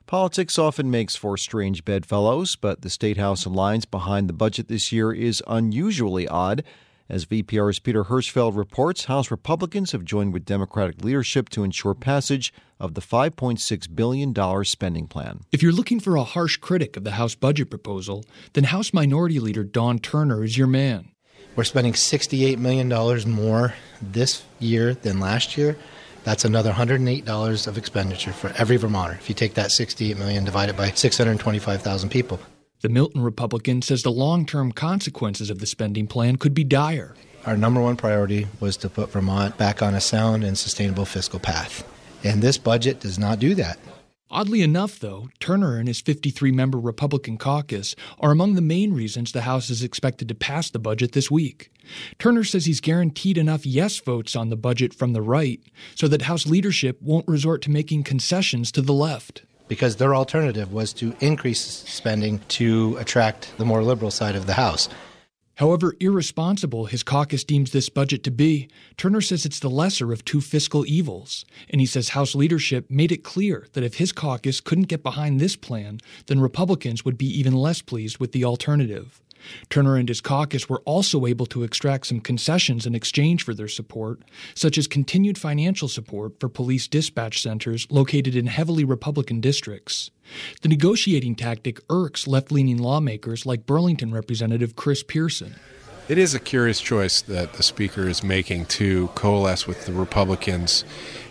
Politics often makes for strange bedfellows, but the State House alliance behind the budget this year is unusually odd. As VPR's Peter Hirschfeld reports, House Republicans have joined with Democratic leadership to ensure passage of the $5.6 billion spending plan. If you're looking for a harsh critic of the House budget proposal, then House Minority Leader Dawn Turner is your man. We're spending $68 million more this year than last year. That's another $108 of expenditure for every Vermonter. If you take that $68 million divided by 625,000 people. The Milton Republican says the long-term consequences of the spending plan could be dire. Our number one priority was to put Vermont back on a sound and sustainable fiscal path. And this budget does not do that. Oddly enough, though, Turner and his 53-member Republican caucus are among the main reasons the House is expected to pass the budget this week. Turner says he's guaranteed enough yes votes on the budget from the right so that House leadership won't resort to making concessions to the left. Because their alternative was to increase spending to attract the more liberal side of the House. However irresponsible his caucus deems this budget to be, Turner says it's the lesser of two fiscal evils. And he says House leadership made it clear that if his caucus couldn't get behind this plan, then Republicans would be even less pleased with the alternative. Turner and his caucus were also able to extract some concessions in exchange for their support, such as continued financial support for police dispatch centers located in heavily Republican districts. The negotiating tactic irks left-leaning lawmakers like Burlington Representative Chris Pearson. It is a curious choice that the Speaker is making to coalesce with the Republicans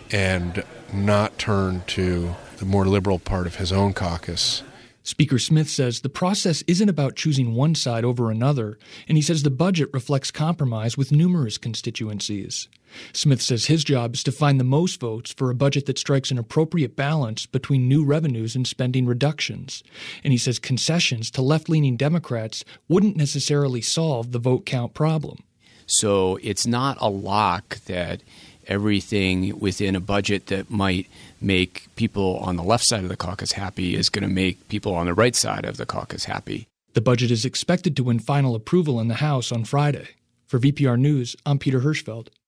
and not turn to the more liberal part of his own caucus. Speaker Smith says the process isn't about choosing one side over another, and he says the budget reflects compromise with numerous constituencies. Smith says his job is to find the most votes for a budget that strikes an appropriate balance between new revenues and spending reductions. And he says concessions to left-leaning Democrats wouldn't necessarily solve the vote count problem. So it's not a lock that everything within a budget that might make people on the left side of the caucus happy is going to make people on the right side of the caucus happy. The budget is expected to win final approval in the House on Friday. For VPR News, I'm Peter Hirschfeld.